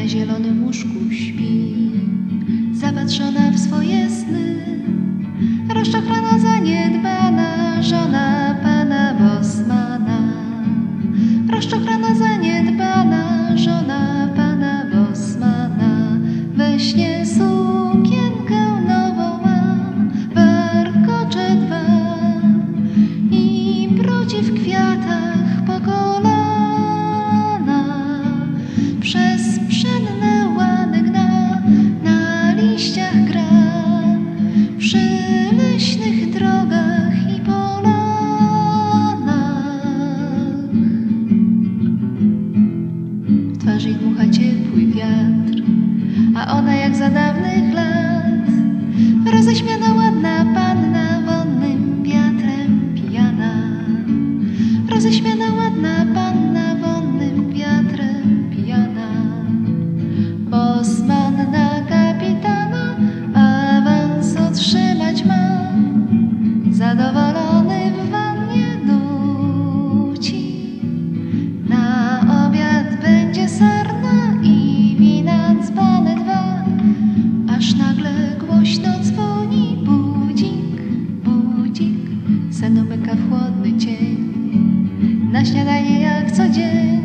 na zielonym łóżku śpi, zapatrzona w swoje sny, rozczochrana, zaniedbana żona pana Bosmana. Rozczochrana, zaniedbana żona pana Bosmana. We śnie sukienkę nową ma, warkocze dwa i brodzi w kwiatach po kolana. Przez pszenne łany gna, na liściach gra, przy leśnych drogach i polanach. W twarz jej dmucha ciepły wiatr, a ona jak za dawnych lat, roześmiana, ładna panna, wonnym wiatrem pijana. Roześmiana, ładna panna, wonnym wiatrem pijana. Bosman na kapitana awans otrzymać ma, zadowolony w wannie nuci. Na obiad będzie sarna i wina dzbany dwa, aż nagle głośno dzwoni budzik, budzik. Sen umyka w chłodny cień, na śniadanie jak co dzień.